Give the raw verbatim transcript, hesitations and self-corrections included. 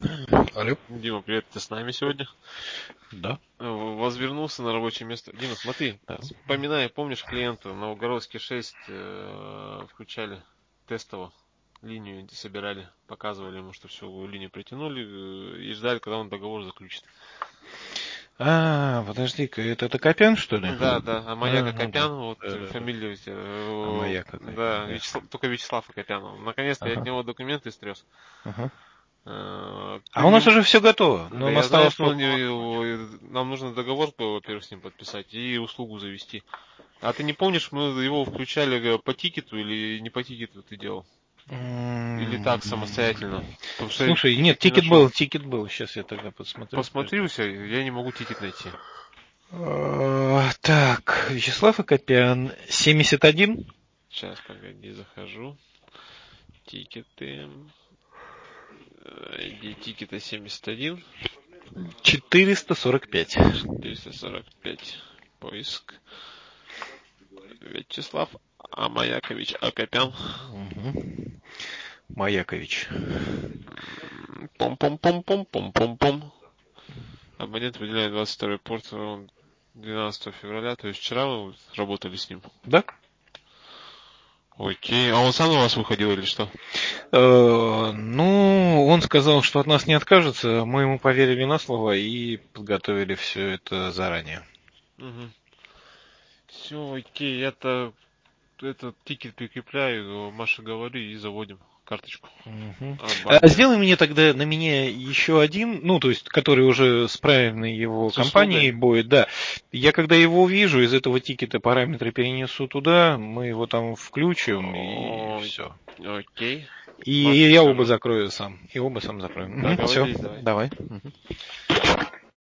Алло. Дима, привет, ты с нами сегодня? Да. Возвернулся на рабочее место. Дима, смотри, Да. вспоминай, помнишь клиента на Угородский шесть э, включали тестово линию, собирали, показывали ему, что все, линию притянули э, и ждали, когда он договор заключит. А, подожди-ка, это Токопян, что ли? Да, да, а Маяк А, ну да. Акопян, вот Да, да, да. фамилия у тебя, А э, моя какая? да, Да. Вячеслав, только Вячеслав Акопянов. Наконец-то я от Ага. него документы стряс. Ага. Э, А Ты у не, нас м- уже все готово. Да Нам я знаю, осталось что он только... не- нам нужно договор, во-первых, с ним подписать и услугу завести. А ты не помнишь, мы его включали по тикету или не по тикету ты делал? Или М, так, самостоятельно? Потому что я Слушай, нет, тикет не тикет нашел. был, тикет был. Сейчас я тогда посмотрю. Посмотри у Подожди. себя, я не могу тикет найти. А, Так, Вячеслав Акопян, семьдесят один, Сейчас, погоди, захожу. Тикеты. I D тикета семьдесят один, четыреста сорок пять. четыреста сорок пять. Поиск. Вячеслав Амаякович Акопян. Угу. Маякович. Пом-пом-пом-пом-пом-пом-пом. Абонент выделяет двадцать второй порт двенадцатого февраля, то есть вчера вы работали с ним. Да? Окей, а он сам у вас выходил или что? Э, Ну, он сказал, что от нас не откажется. Мы ему поверили на слово и подготовили все это заранее. Угу. Все, окей, это этот тикет прикрепляю, Маше говорю и заводим карточку. Мгм. А Абонент. сделай мне тогда на меня еще один, ну, то есть, который уже с правильной его С компанией услугой? будет, да. Я когда его увижу, из этого тикета параметры перенесу туда, мы его там включим и О, все. окей. И Маше я оба скажу. закрою сам. И оба сам закроем. Все, Договорились, давай. давай. Мгм.